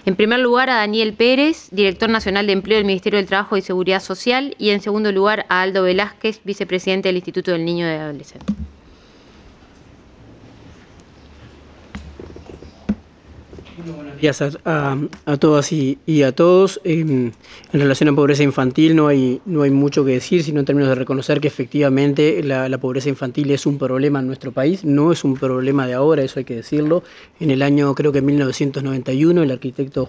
En primer lugar, a Daniel Pérez, director nacional de Empleo del Ministerio del Trabajo y Seguridad Social, y en segundo lugar, a Aldo Velázquez, vicepresidente del Instituto del Niño y Adolescente. Buenos días a todas y a todos. En relación a pobreza infantil no hay mucho que decir, sino en términos de reconocer que efectivamente la pobreza infantil es un problema en nuestro país. No es un problema de ahora, eso hay que decirlo. En el año, creo que en 1991, el arquitecto